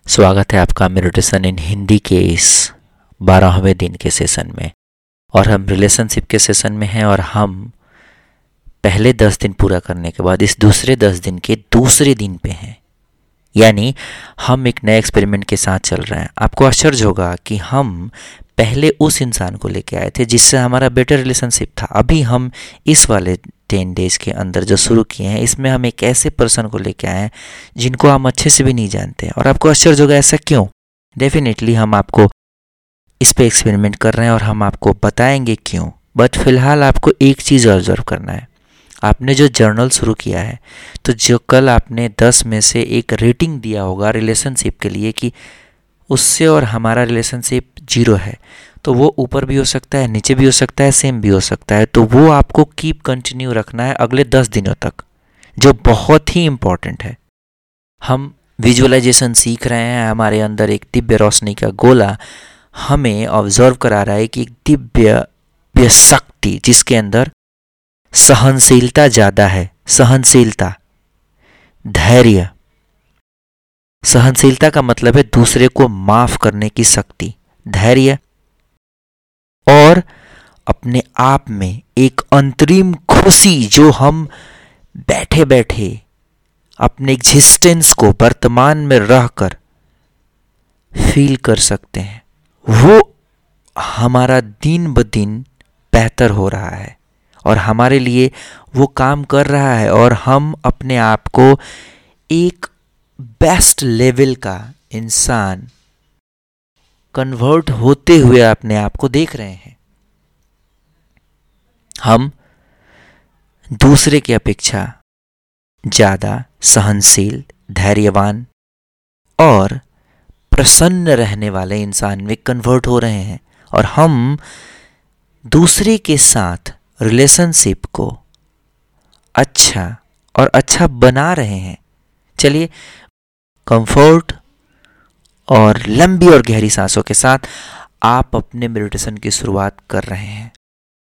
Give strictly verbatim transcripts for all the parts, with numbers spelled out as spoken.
स्वागत है आपका मेडिटेशन इन हिंदी के इस बारहवें दिन के सेशन में। और हम रिलेशनशिप के सेशन में हैं और हम पहले दस दिन पूरा करने के बाद इस दूसरे दस दिन के दूसरे दिन पे हैं। यानी हम एक नए एक्सपेरिमेंट के साथ चल रहे हैं। आपको आश्चर्य होगा कि हम पहले उस इंसान को लेके आए थे जिससे हमारा बेटर रिलेशनशिप था। अभी हम इस वाले टेन डेज के अंदर जो शुरू किए हैं, इसमें हम एक ऐसे पर्सन को लेके आए हैं जिनको हम अच्छे से भी नहीं जानते। और आपको आश्चर्य होगा ऐसा क्यों। डेफिनेटली हम आपको इस पे एक्सपेरिमेंट कर रहे हैं और हम आपको बताएंगे क्यों। बट फिलहाल आपको एक चीज़ ऑब्जर्व करना है। आपने जो जर्नल शुरू किया है, तो जो कल आपने दस में से एक रेटिंग दिया होगा रिलेशनशिप के लिए कि उससे और हमारा रिलेशनशिप जीरो है, तो वो ऊपर भी हो सकता है, नीचे भी हो सकता है, सेम भी हो सकता है। तो वो आपको कीप कंटिन्यू रखना है अगले दस दिनों तक, जो बहुत ही इम्पॉर्टेंट है। हम विजुअलाइजेशन सीख रहे हैं। हमारे अंदर एक दिव्य रोशनी का गोला हमें ऑब्जर्व करा रहा है कि एक दिव्य दिव्य शक्ति जिसके अंदर सहनशीलता ज़्यादा है। सहनशीलता, धैर्य। सहनशीलता का मतलब है दूसरे को माफ करने की शक्ति। धैर्य और अपने आप में एक अंतरिम खुशी जो हम बैठे बैठे अपने एग्जिस्टेंस को वर्तमान में रहकर फील कर सकते हैं, वो हमारा दिन ब दिन बेहतर हो रहा है और हमारे लिए वो काम कर रहा है। और हम अपने आप को एक बेस्ट लेवल का इंसान कन्वर्ट होते हुए अपने आप को देख रहे हैं। हम दूसरे की अपेक्षा ज़्यादा सहनशील, धैर्यवान और प्रसन्न रहने वाले इंसान में कन्वर्ट हो रहे हैं। और हम दूसरे के साथ रिलेशनशिप को अच्छा और अच्छा बना रहे हैं। चलिए, कंफर्ट और लंबी और गहरी सांसों के साथ आप अपने मेडिटेशन की शुरुआत कर रहे हैं।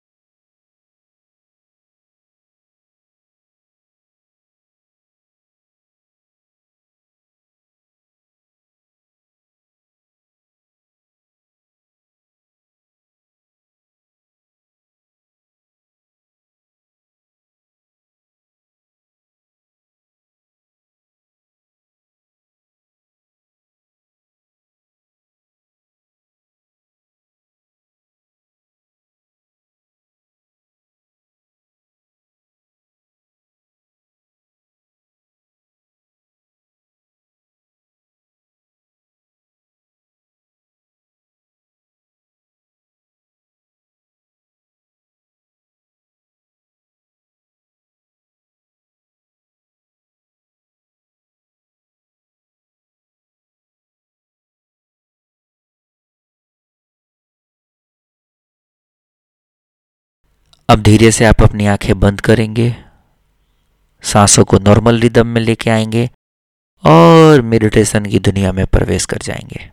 अब धीरे से आप अपनी आंखें बंद करेंगे, सांसों को नॉर्मल रिदम में लेके आएंगे और मेडिटेशन की दुनिया में प्रवेश कर जाएंगे।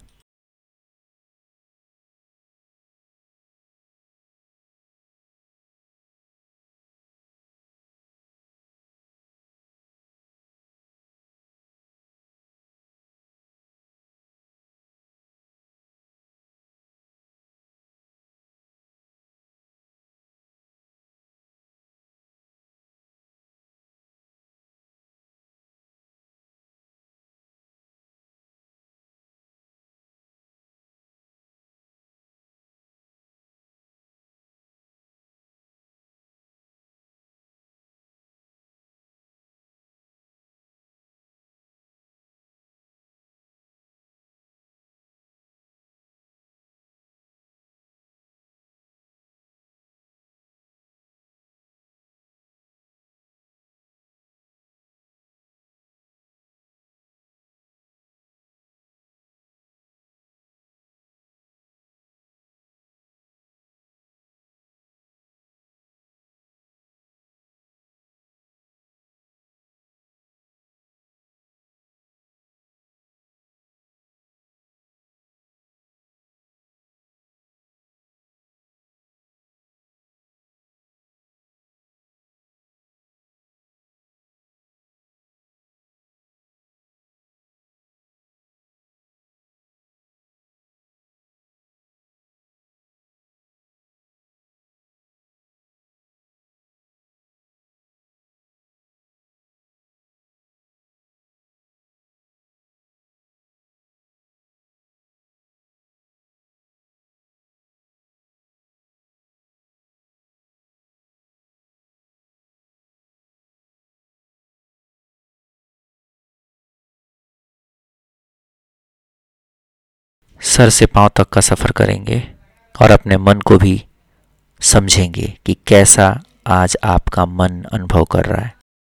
सर से पांव तक का सफ़र करेंगे और अपने मन को भी समझेंगे कि कैसा आज आपका मन अनुभव कर रहा है।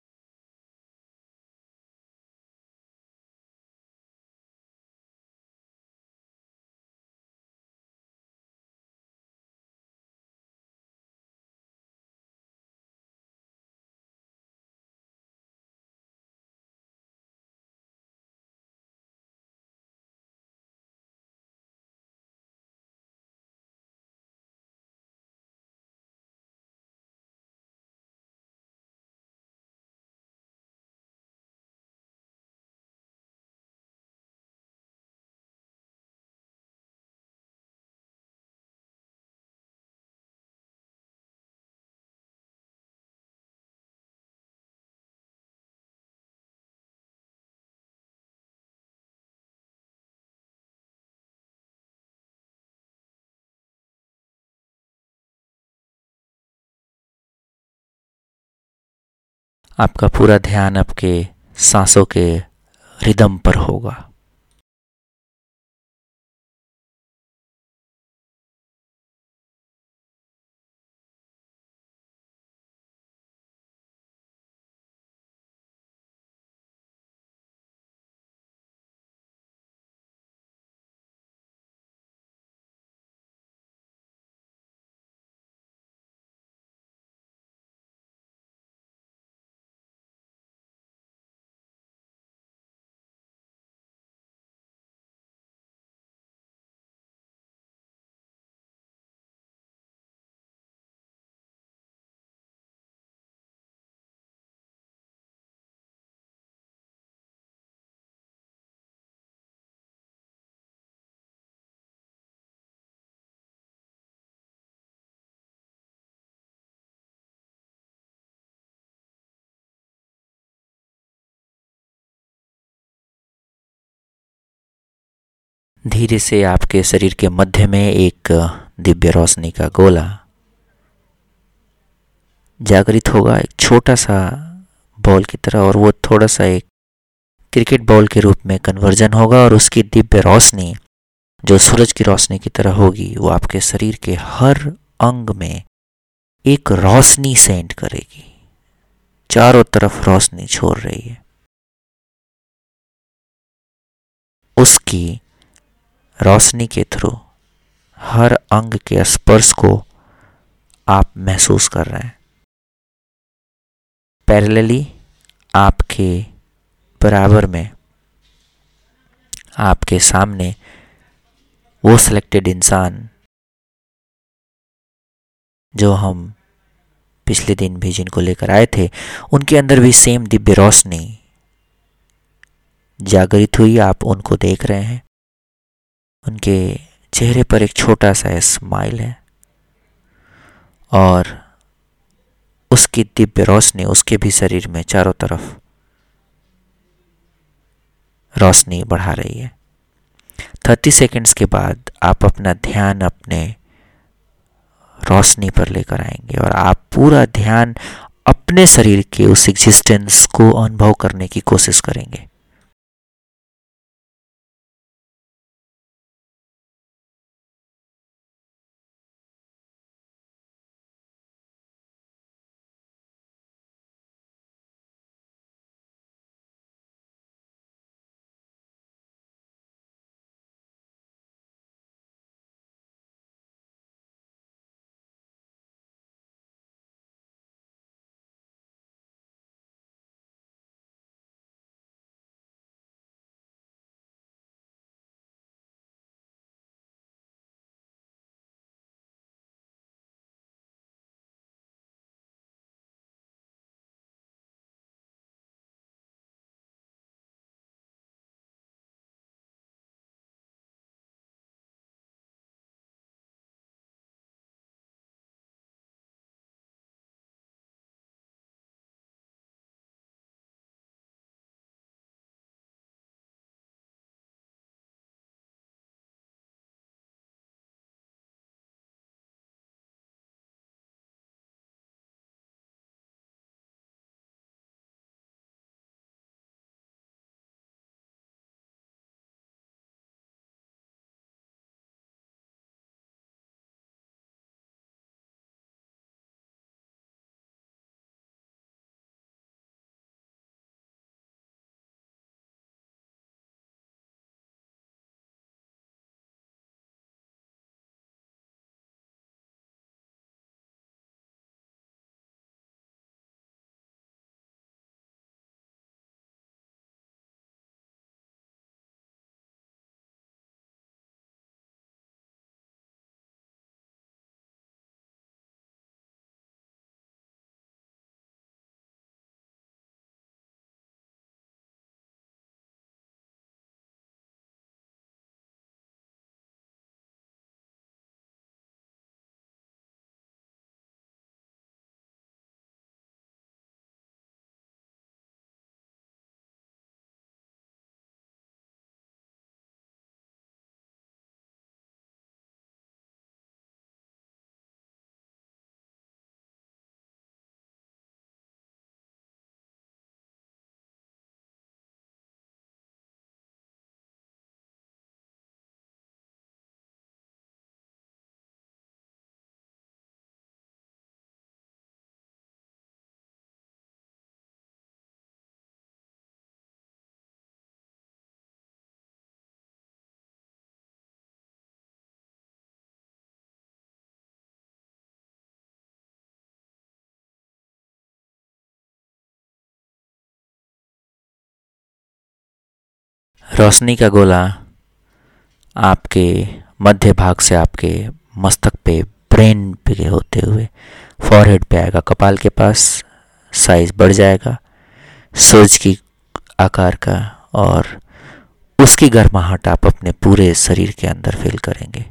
आपका पूरा ध्यान आपके सांसों के रिदम पर होगा। धीरे से आपके शरीर के मध्य में एक दिव्य रोशनी का गोला जागृत होगा, एक छोटा सा बॉल की तरह, और वो थोड़ा सा एक क्रिकेट बॉल के रूप में कन्वर्जन होगा और उसकी दिव्य रोशनी जो सूरज की रोशनी की तरह होगी वो आपके शरीर के हर अंग में एक रोशनी सेंड करेगी, चारों तरफ रोशनी छोड़ रही है। उसकी रोशनी के थ्रू हर अंग के स्पर्श को आप महसूस कर रहे हैं। पैरेलली आपके बराबर में आपके सामने वो सिलेक्टेड इंसान जो हम पिछले दिन भी जिनको लेकर आए थे, उनके अंदर भी सेम दिव्य रोशनी जागृत हुई। आप उनको देख रहे हैं, उनके चेहरे पर एक छोटा सा स्माइल है और उसकी दिव्य रोशनी उसके भी शरीर में चारों तरफ रोशनी बढ़ा रही है। थर्टी सेकेंड्स के बाद आप अपना ध्यान अपने रोशनी पर लेकर आएंगे और आप पूरा ध्यान अपने शरीर के उस एग्जिस्टेंस को अनुभव करने की कोशिश करेंगे। रोशनी का गोला आपके मध्य भाग से आपके मस्तक पे, ब्रेन पे होते हुए फॉरहेड पे आएगा, कपाल के पास साइज बढ़ जाएगा सूरज की आकार का, और उसकी गर्माहट आप अपने पूरे शरीर के अंदर फील करेंगे।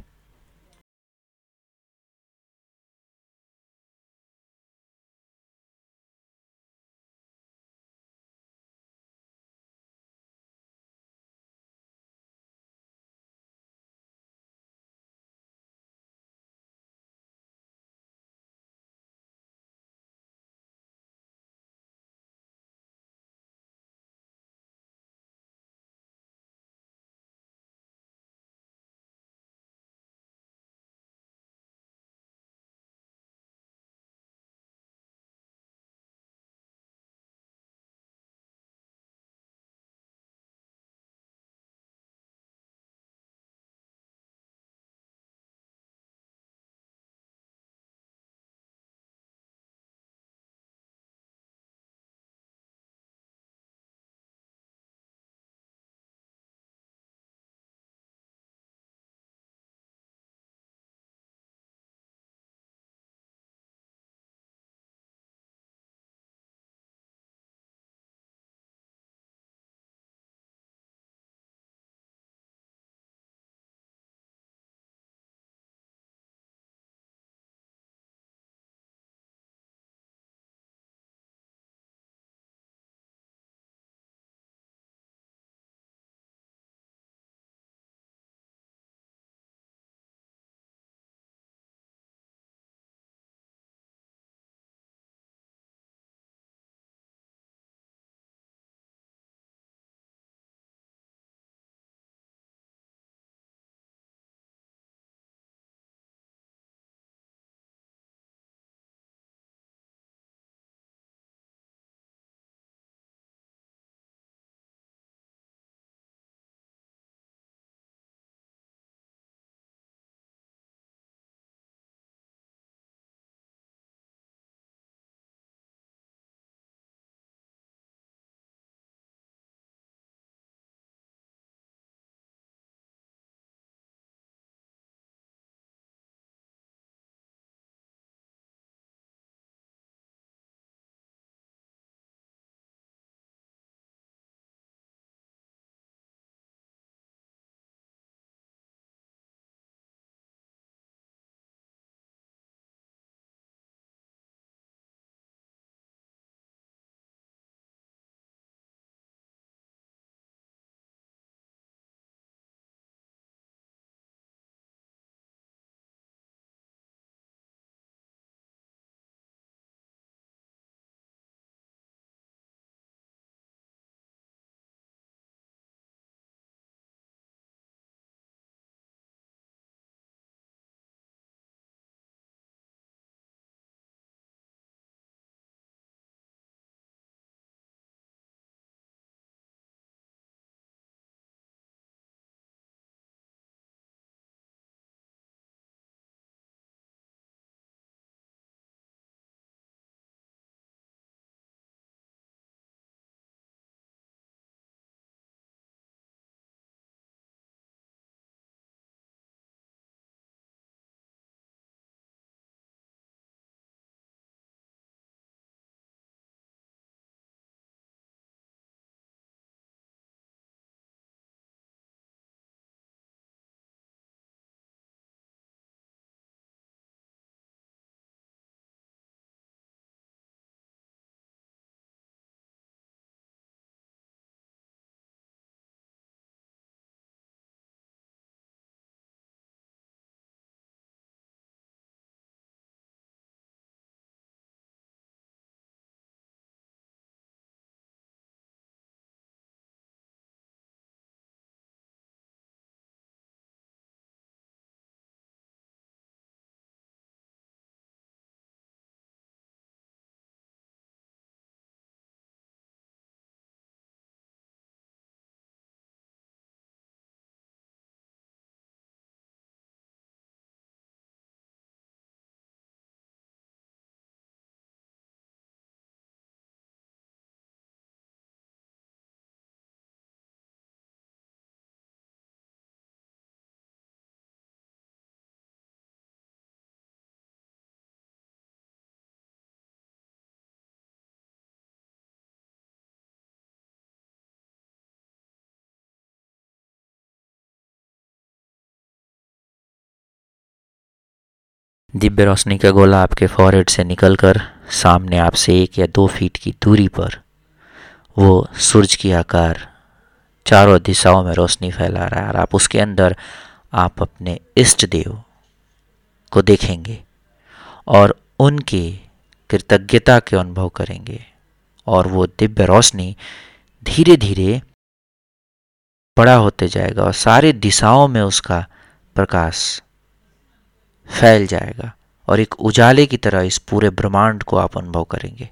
दिव्य रोशनी का गोला आपके फॉरहेड से निकलकर सामने आपसे एक या दो फीट की दूरी पर वो सूरज की आकार चारों दिशाओं में रोशनी फैला रहा है, और आप उसके अंदर आप अपने इष्ट देव को देखेंगे और उनकी कृतज्ञता के अनुभव करेंगे, और वो दिव्य रोशनी धीरे धीरे बड़ा होते जाएगा और सारी दिशाओं में उसका प्रकाश फैल जाएगा और एक उजाले की तरह इस पूरे ब्रह्मांड को आप अनुभव करेंगे।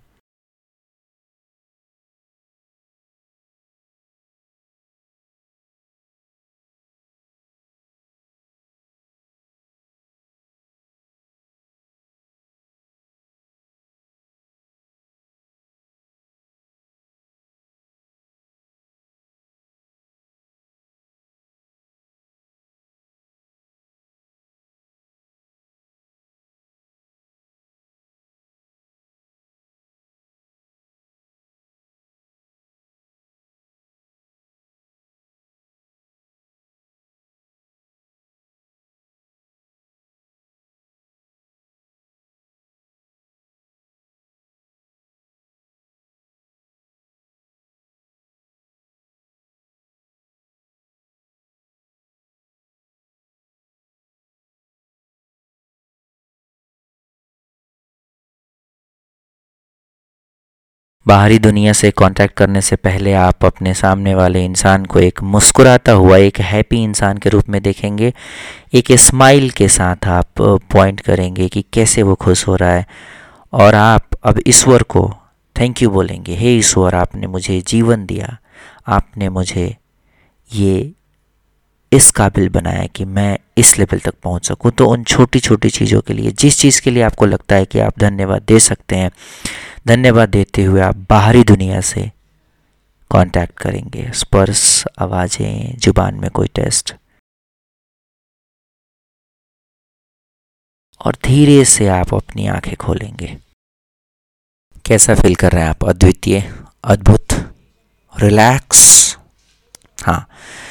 बाहरी दुनिया से कांटेक्ट करने से पहले आप अपने सामने वाले इंसान को एक मुस्कुराता हुआ, एक हैप्पी इंसान के रूप में देखेंगे। एक स्माइल के साथ आप पॉइंट करेंगे कि कैसे वो खुश हो रहा है, और आप अब ईश्वर को थैंक यू बोलेंगे। हे ईश्वर, आपने मुझे जीवन दिया, आपने मुझे ये इस काबिल बनाया कि मैं इस लेवल तक पहुंच सकूं। तो उन छोटी छोटी चीज़ों के लिए, जिस चीज़ के लिए आपको लगता है कि आप धन्यवाद दे सकते हैं, धन्यवाद देते हुए आप बाहरी दुनिया से कांटेक्ट करेंगे। स्पर्श, आवाज़ें, जुबान में कोई टेस्ट, और धीरे से आप अपनी आंखें खोलेंगे। कैसा फील कर रहे हैं आप? अद्वितीय, अद्भुत, रिलैक्स। हाँ,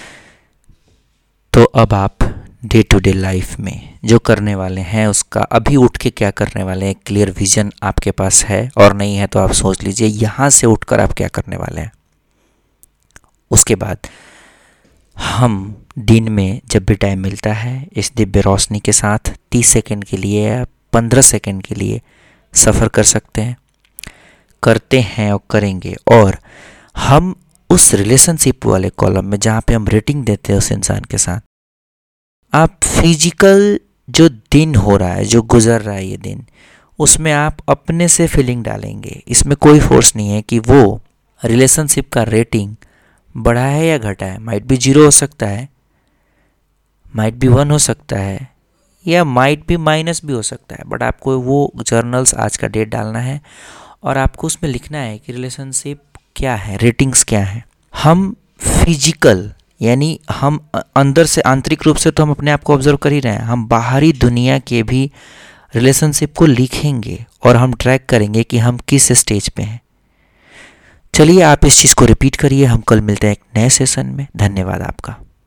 तो अब आप डे टू डे लाइफ में जो करने वाले हैं उसका अभी उठ के क्या करने वाले हैं, क्लियर विजन आपके पास है, और नहीं है तो आप सोच लीजिए यहाँ से उठकर आप क्या करने वाले हैं। उसके बाद हम दिन में जब भी टाइम मिलता है इस दिव्य रोशनी के साथ तीस सेकंड के लिए या पंद्रह सेकंड के लिए सफ़र कर सकते हैं, करते हैं और करेंगे। और हम उस रिलेशनशिप वाले कॉलम में जहाँ पे हम रेटिंग देते हैं उस इंसान के साथ, आप फिजिकल जो दिन हो रहा है, जो गुजर रहा है ये दिन, उसमें आप अपने से फीलिंग डालेंगे। इसमें कोई फोर्स नहीं है कि वो रिलेशनशिप का रेटिंग बढ़ा है या घटा है। माइट भी जीरो हो सकता है, माइट भी वन हो सकता है, या माइट भी माइनस भी हो सकता है, बट आपको वो जर्नल्स आज का डेट डालना है और आपको उसमें लिखना है कि रिलेशनशिप क्या है, रेटिंग्स क्या है। हम फिजिकल यानी हम अंदर से, आंतरिक रूप से तो हम अपने आप को ऑब्जर्व कर ही रहे हैं, हम बाहरी दुनिया के भी रिलेशनशिप को लिखेंगे और हम ट्रैक करेंगे कि हम किस स्टेज पे हैं। चलिए आप इस चीज़ को रिपीट करिए। हम कल मिलते हैं एक नए सेशन में। धन्यवाद आपका।